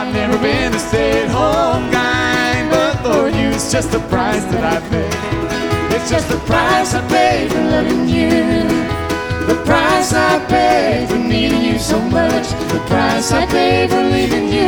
I've never been a stay-at-home guy, but Lord, you, it's just the price that I pay. It's just the price I pay for loving you. The price I pay for needing you so much. The price I pay for leaving you.